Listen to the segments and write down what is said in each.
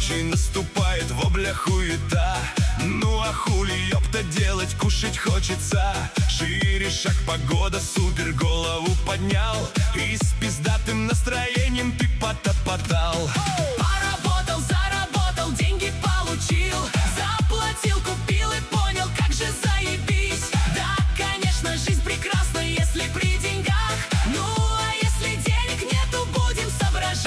ночи наступает вобля хуета. Ну а хули, ёпта, делать, кушать хочется. Шире шаг, погода, супер, голову поднял. И с пиздатым настроением ты потопотал. Поработал, заработал, деньги получил. Заплатил, купил и понял, как же заебись. Да, конечно, жизнь прекрасна, если при деньгах. Ну а если денег нету, будем соображать.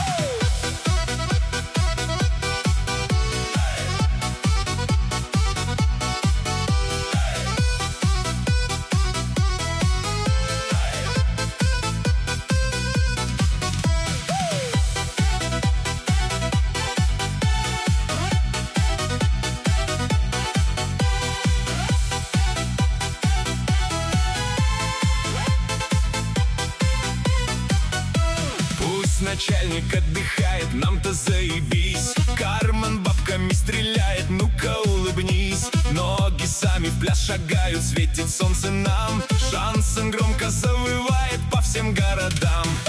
Начальник отдыхает, нам-то заебись. Карман бабками стреляет, ну-ка улыбнись. Ноги сами в пляс шагают, светит солнце нам. Шансон громко завывает по всем городам.